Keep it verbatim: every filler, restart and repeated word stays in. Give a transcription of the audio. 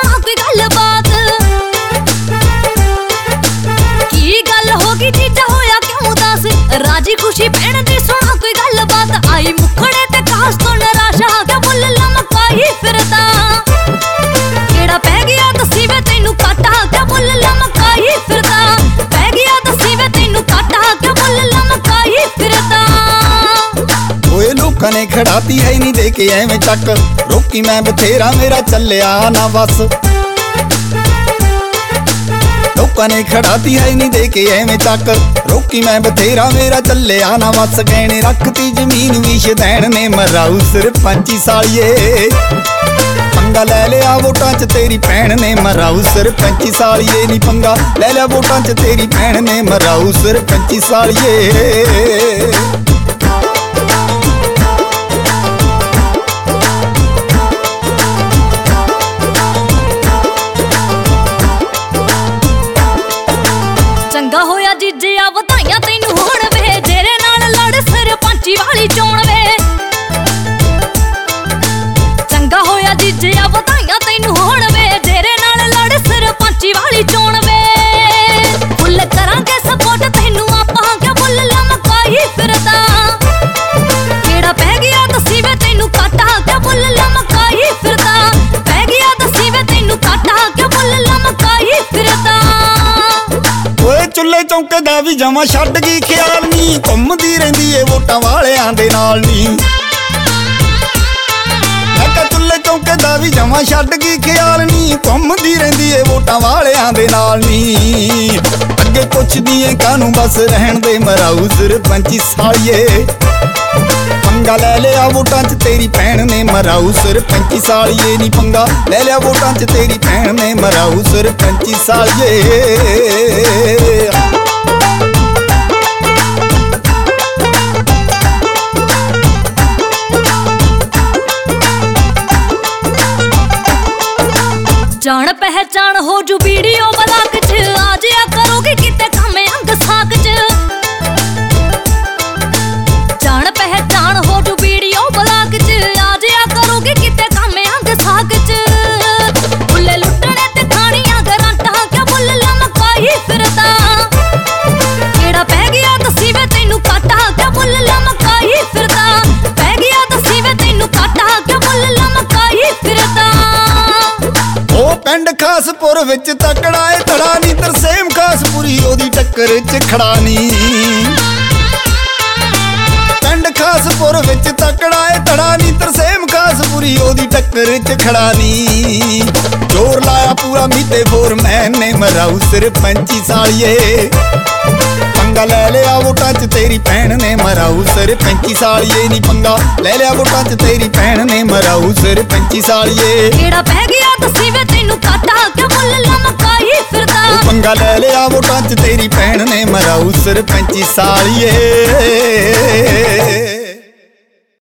सुना कोई गल बात। की गल होगी जीजा होया क्यों उदास, राजी खुशी भैन दी सुना कोई गल बात। आई मुखड़े ते कास तो निराशा क्या मुल लमकाई फिरदा, केड़ा पै गया दसी वे तैनू काटा क्या मुल लमकाई फिरदा। पै गया दसी वे तैनू काटा क्या मुल लमकाई फिरदा। ओए लोकां ने खड़ाती है नहीं दे के एवें चक, रोकी मैं बथेरा मेरा चलिया ना बस। लोकां ने खड़ाती है नहीं दे के एवें चक, रोकी मैं बथेरा मेरा चलिया ना बस। गहने रखती जमीन भी शदैन ने मराऊ सरपंची सालिए, पंगा ले लिया वोटां च तेरी भैन ने मराऊ सरपंची सालिए। नी पंगा ले लिया वोटां च तेरी भैन ने मराऊ सरपंची सालिए। चंगा होया जीजिया वधाइयां तैनू होण वे, तेरे नाल लड़ सरपंची वाली चोण वे। चंगा होया जीजिया वधाइयां तैनू होण वे, तेरे नाल लड़ सरपंची वाली चोण वे। फुल करांगे सपोर्ट तैनू आपां क्या मुल लमकाई फिरदा, केड़ा पै गया दसी वे तैनू काटा क्या मुल लमकाई फिरदा। पै गया दसी वे तैनू काटा क्या मुल लमकाई फिरदा। ओए चुल्ले चौके दा भी जमा छड्ड गई ख्याल नी, घुमदी रहिंदी ए वोटां वालियां दे नाल नी। मैं कहा चुल्ले चौके दा भी जमा छड्ड गई ख्याल नी, घुमदी रहिंदी ए वोटां वालियां दे नाल नी। अगे पुछदी ए कानू बस रहन दे मराऊ सरपंची सालिए। पंगा ले लिया वोटां च तेरी भैन ने मराऊ सरपंची सालिए। नी पंगा ले लिया वोटां च तेरी भैन ने मराऊ सरपंची सालिए। जान पहचान हो जू वीडियो ब्लॉग च, आ जाया करोगे किते काम अंग साग च। जान पहचान हो जू वीडियो ब्लॉग च, आ जाया करोगे किते काम अंग साग च। बुल्ले लुटने ते खानियां गरांटां क्या मुल लमकाई फिरदा, केड़ा पै गया दसी वे तैनू काटा क्या मुल लमकाई फिरदा। पै गया दसी वे तैनू काटा क्या मुल लमकाई फिरदा। ओ पिंड खासपुर विच तकड़ा ए धड़ा नी, तरसेम खासपुरी ओदी टक्कर च खड़ा नी। पिंड खासपुर विच तकड़ा ए धड़ा नी, तरसेम खासपुरी ओदी टक्कर च खड़ा नी। जोर लाया पूरा मीते फोर मैन ने मराऊ सरपंची सालिए। पंगा ले लिया वोटां च तेरी भैन ने मराऊ सरपंची सालिए। नी पंगा ले लिया वोटां च तेरी भैन ने मराऊ सरपंची सालिए। केड़ा पै गया दसी वे तैनू काटा क्या मुल लमकाई फिरदा। पंगा ले लिया वोटां च तेरी भैन ने मराऊ सरपंची सालिए।